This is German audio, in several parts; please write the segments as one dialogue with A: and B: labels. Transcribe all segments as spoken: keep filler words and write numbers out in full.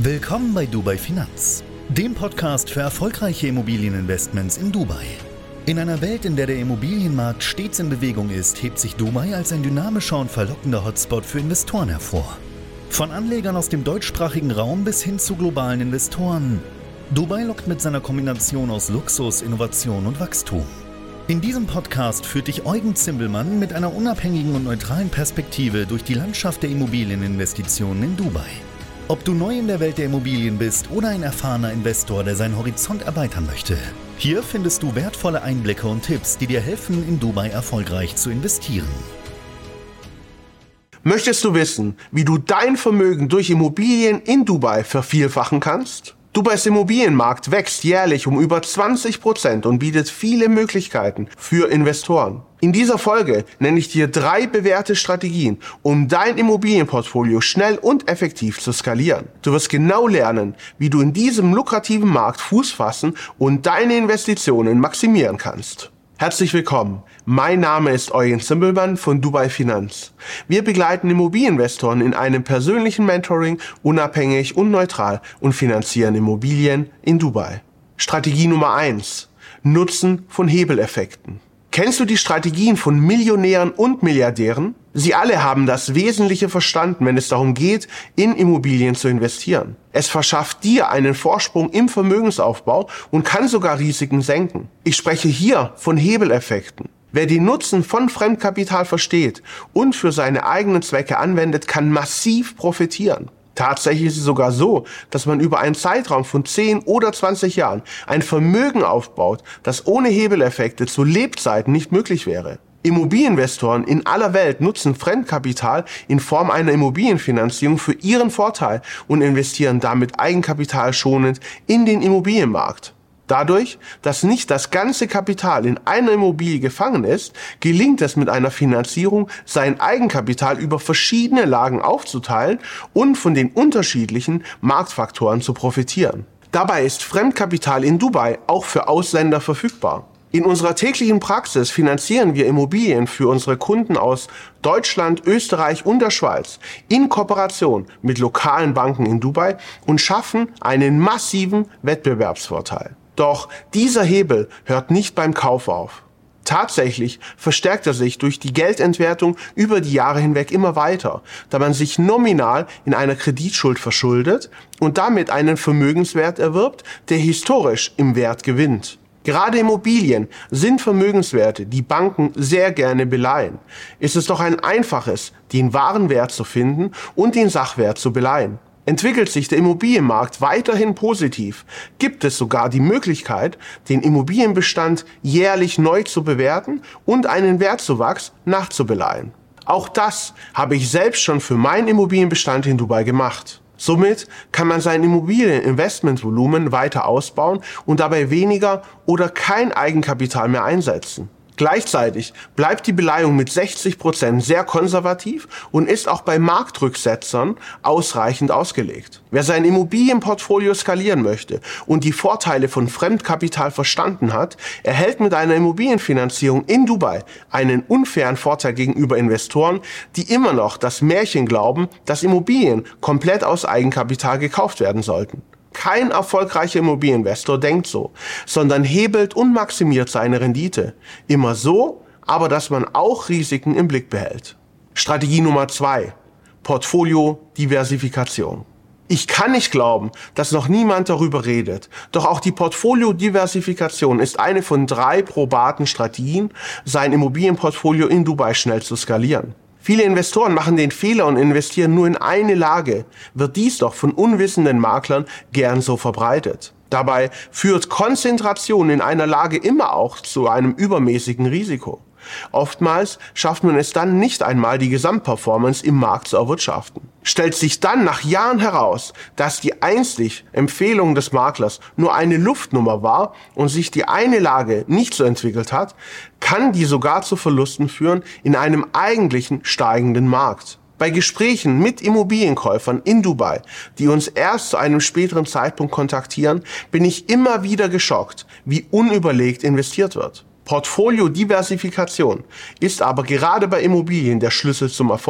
A: Willkommen bei Dubai Finanz, dem Podcast für erfolgreiche Immobilieninvestments in Dubai. In einer Welt, in der der Immobilienmarkt stets in Bewegung ist, hebt sich Dubai als ein dynamischer und verlockender Hotspot für Investoren hervor. Von Anlegern aus dem deutschsprachigen Raum bis hin zu globalen Investoren. Dubai lockt mit seiner Kombination aus Luxus, Innovation und Wachstum. In diesem Podcast führt dich Eugen Zimbelmann mit einer unabhängigen und neutralen Perspektive durch die Landschaft der Immobilieninvestitionen in Dubai. Ob du neu in der Welt der Immobilien bist oder ein erfahrener Investor, der seinen Horizont erweitern möchte, hier findest du wertvolle Einblicke und Tipps, die dir helfen, in Dubai erfolgreich zu investieren.
B: Möchtest du wissen, wie du dein Vermögen durch Immobilien in Dubai vervielfachen kannst? Dubais Immobilienmarkt wächst jährlich um über zwanzig Prozent und bietet viele Möglichkeiten für Investoren. In dieser Folge nenne ich dir drei bewährte Strategien, um dein Immobilienportfolio schnell und effektiv zu skalieren. Du wirst genau lernen, wie du in diesem lukrativen Markt Fuß fassen und deine Investitionen maximieren kannst. Herzlich willkommen. Mein Name ist Eugen Zimbelmann von Dubai Finanz. Wir begleiten Immobilieninvestoren in einem persönlichen Mentoring, unabhängig und neutral, und finanzieren Immobilien in Dubai. Strategie Nummer eins. Nutzen von Hebeleffekten. Kennst du die Strategien von Millionären und Milliardären? Sie alle haben das Wesentliche verstanden, wenn es darum geht, in Immobilien zu investieren. Es verschafft dir einen Vorsprung im Vermögensaufbau und kann sogar Risiken senken. Ich spreche hier von Hebeleffekten. Wer den Nutzen von Fremdkapital versteht und für seine eigenen Zwecke anwendet, kann massiv profitieren. Tatsächlich ist es sogar so, dass man über einen Zeitraum von zehn oder zwanzig Jahren ein Vermögen aufbaut, das ohne Hebeleffekte zu Lebzeiten nicht möglich wäre. Immobilieninvestoren in aller Welt nutzen Fremdkapital in Form einer Immobilienfinanzierung für ihren Vorteil und investieren damit eigenkapitalschonend in den Immobilienmarkt. Dadurch, dass nicht das ganze Kapital in einer Immobilie gefangen ist, gelingt es mit einer Finanzierung, sein Eigenkapital über verschiedene Lagen aufzuteilen und von den unterschiedlichen Marktfaktoren zu profitieren. Dabei ist Fremdkapital in Dubai auch für Ausländer verfügbar. In unserer täglichen Praxis finanzieren wir Immobilien für unsere Kunden aus Deutschland, Österreich und der Schweiz in Kooperation mit lokalen Banken in Dubai und schaffen einen massiven Wettbewerbsvorteil. Doch dieser Hebel hört nicht beim Kauf auf. Tatsächlich verstärkt er sich durch die Geldentwertung über die Jahre hinweg immer weiter, da man sich nominal in einer Kreditschuld verschuldet und damit einen Vermögenswert erwirbt, der historisch im Wert gewinnt. Gerade Immobilien sind Vermögenswerte, die Banken sehr gerne beleihen. Ist es doch ein einfaches, den wahren Wert zu finden und den Sachwert zu beleihen. Entwickelt sich der Immobilienmarkt weiterhin positiv, gibt es sogar die Möglichkeit, den Immobilienbestand jährlich neu zu bewerten und einen Wertzuwachs nachzubeleihen. Auch das habe ich selbst schon für meinen Immobilienbestand in Dubai gemacht. Somit kann man sein Immobilieninvestmentvolumen weiter ausbauen und dabei weniger oder kein Eigenkapital mehr einsetzen. Gleichzeitig bleibt die Beleihung mit sechzig Prozent sehr konservativ und ist auch bei Marktrücksetzern ausreichend ausgelegt. Wer sein Immobilienportfolio skalieren möchte und die Vorteile von Fremdkapital verstanden hat, erhält mit einer Immobilienfinanzierung in Dubai einen unfairen Vorteil gegenüber Investoren, die immer noch das Märchen glauben, dass Immobilien komplett aus Eigenkapital gekauft werden sollten. Kein erfolgreicher Immobilieninvestor denkt so, sondern hebelt und maximiert seine Rendite. Immer so, aber dass man auch Risiken im Blick behält. Strategie Nummer zwei. Portfolio-Diversifikation. Ich kann nicht glauben, dass noch niemand darüber redet. Doch auch die Portfolio-Diversifikation ist eine von drei probaten Strategien, sein Immobilienportfolio in Dubai schnell zu skalieren. Viele Investoren machen den Fehler und investieren nur in eine Lage, wird dies doch von unwissenden Maklern gern so verbreitet. Dabei führt Konzentration in einer Lage immer auch zu einem übermäßigen Risiko. Oftmals schafft man es dann nicht einmal, die Gesamtperformance im Markt zu erwirtschaften. Stellt sich dann nach Jahren heraus, dass die einzig Empfehlung des Maklers nur eine Luftnummer war und sich die eine Lage nicht so entwickelt hat, kann die sogar zu Verlusten führen in einem eigentlichen steigenden Markt. Bei Gesprächen mit Immobilienkäufern in Dubai, die uns erst zu einem späteren Zeitpunkt kontaktieren, bin ich immer wieder geschockt, wie unüberlegt investiert wird. Portfolio-Diversifikation ist aber gerade bei Immobilien der Schlüssel zum Erfolg.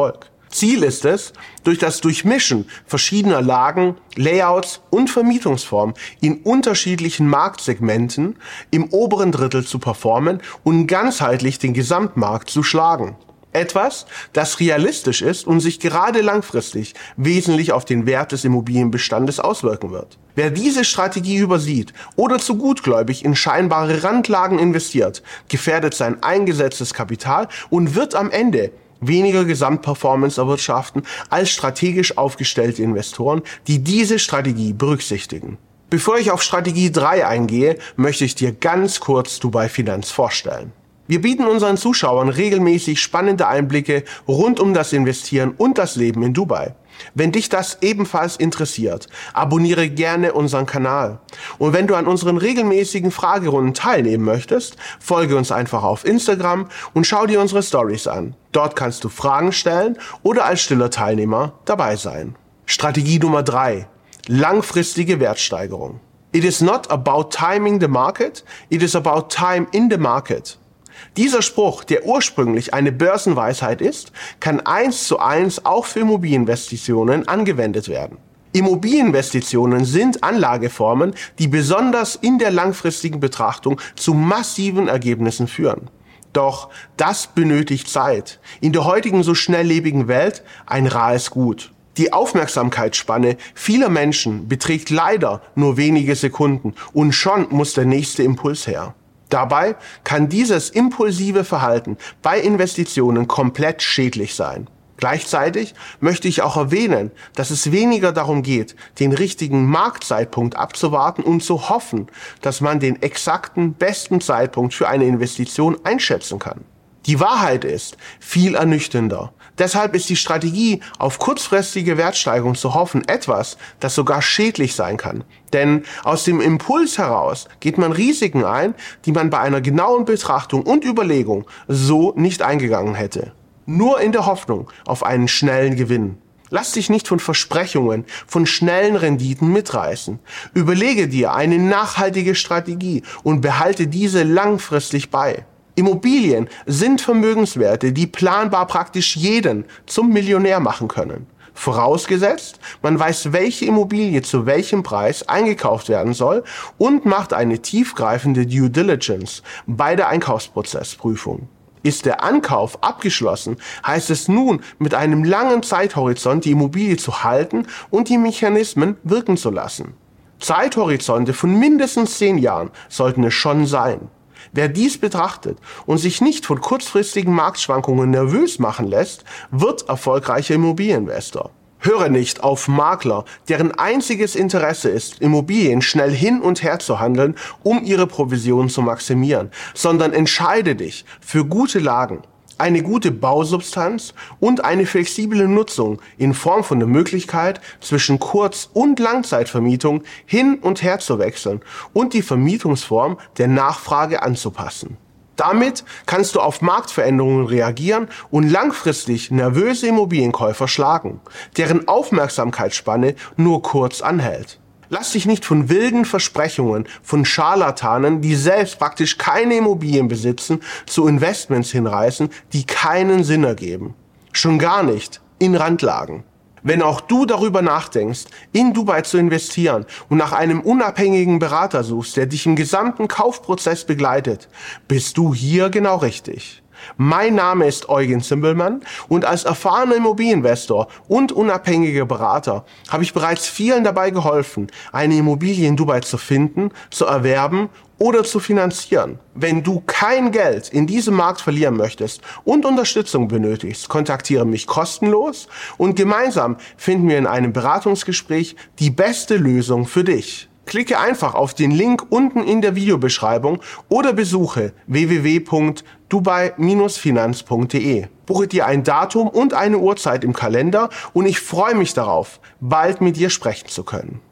B: Ziel ist es, durch das Durchmischen verschiedener Lagen, Layouts und Vermietungsformen in unterschiedlichen Marktsegmenten im oberen Drittel zu performen und ganzheitlich den Gesamtmarkt zu schlagen. Etwas, das realistisch ist und sich gerade langfristig wesentlich auf den Wert des Immobilienbestandes auswirken wird. Wer diese Strategie übersieht oder zu gutgläubig in scheinbare Randlagen investiert, gefährdet sein eingesetztes Kapital und wird am Ende weniger Gesamtperformance erwirtschaften als strategisch aufgestellte Investoren, die diese Strategie berücksichtigen. Bevor ich auf Strategie drei eingehe, möchte ich dir ganz kurz Dubai Finanz vorstellen. Wir bieten unseren Zuschauern regelmäßig spannende Einblicke rund um das Investieren und das Leben in Dubai. Wenn dich das ebenfalls interessiert, abonniere gerne unseren Kanal. Und wenn du an unseren regelmäßigen Fragerunden teilnehmen möchtest, folge uns einfach auf Instagram und schau dir unsere Stories an. Dort kannst du Fragen stellen oder als stiller Teilnehmer dabei sein. Strategie Nummer drei. Langfristige Wertsteigerung. It is not about timing the market, it is about time in the market. Dieser Spruch, der ursprünglich eine Börsenweisheit ist, kann eins zu eins auch für Immobilieninvestitionen angewendet werden. Immobilieninvestitionen sind Anlageformen, die besonders in der langfristigen Betrachtung zu massiven Ergebnissen führen. Doch das benötigt Zeit. In der heutigen so schnelllebigen Welt ein rares Gut. Die Aufmerksamkeitsspanne vieler Menschen beträgt leider nur wenige Sekunden und schon muss der nächste Impuls her. Dabei kann dieses impulsive Verhalten bei Investitionen komplett schädlich sein. Gleichzeitig möchte ich auch erwähnen, dass es weniger darum geht, den richtigen Marktzeitpunkt abzuwarten und zu hoffen, dass man den exakten besten Zeitpunkt für eine Investition einschätzen kann. Die Wahrheit ist viel ernüchternder. Deshalb ist die Strategie, auf kurzfristige Wertsteigerung zu hoffen, etwas, das sogar schädlich sein kann. Denn aus dem Impuls heraus geht man Risiken ein, die man bei einer genauen Betrachtung und Überlegung so nicht eingegangen hätte. Nur in der Hoffnung auf einen schnellen Gewinn. Lass dich nicht von Versprechungen, von schnellen Renditen mitreißen. Überlege dir eine nachhaltige Strategie und behalte diese langfristig bei. Immobilien sind Vermögenswerte, die planbar praktisch jeden zum Millionär machen können. Vorausgesetzt, man weiß, welche Immobilie zu welchem Preis eingekauft werden soll und macht eine tiefgreifende Due Diligence bei der Einkaufsprozessprüfung. Ist der Ankauf abgeschlossen, heißt es nun, mit einem langen Zeithorizont die Immobilie zu halten und die Mechanismen wirken zu lassen. Zeithorizonte von mindestens zehn Jahren sollten es schon sein. Wer dies betrachtet und sich nicht von kurzfristigen Marktschwankungen nervös machen lässt, wird erfolgreicher Immobilieninvestor. Höre nicht auf Makler, deren einziges Interesse ist, Immobilien schnell hin und her zu handeln, um ihre Provision zu maximieren, sondern entscheide dich für gute Lagen, eine gute Bausubstanz und eine flexible Nutzung in Form von der Möglichkeit, zwischen Kurz- und Langzeitvermietung hin und her zu wechseln und die Vermietungsform der Nachfrage anzupassen. Damit kannst du auf Marktveränderungen reagieren und langfristig nervöse Immobilienkäufer schlagen, deren Aufmerksamkeitsspanne nur kurz anhält. Lass dich nicht von wilden Versprechungen von Scharlatanen, die selbst praktisch keine Immobilien besitzen, zu Investments hinreißen, die keinen Sinn ergeben. Schon gar nicht in Randlagen. Wenn auch du darüber nachdenkst, in Dubai zu investieren und nach einem unabhängigen Berater suchst, der dich im gesamten Kaufprozess begleitet, bist du hier genau richtig. Mein Name ist Eugen Zimbelmann und als erfahrener Immobilieninvestor und unabhängiger Berater habe ich bereits vielen dabei geholfen, eine Immobilie in Dubai zu finden, zu erwerben oder zu finanzieren. Wenn du kein Geld in diesem Markt verlieren möchtest und Unterstützung benötigst, kontaktiere mich kostenlos und gemeinsam finden wir in einem Beratungsgespräch die beste Lösung für dich. Klicke einfach auf den Link unten in der Videobeschreibung oder besuche w w w punkt dubai Bindestrich finanz punkt de. Buche dir ein Datum und eine Uhrzeit im Kalender und ich freue mich darauf, bald mit dir sprechen zu können.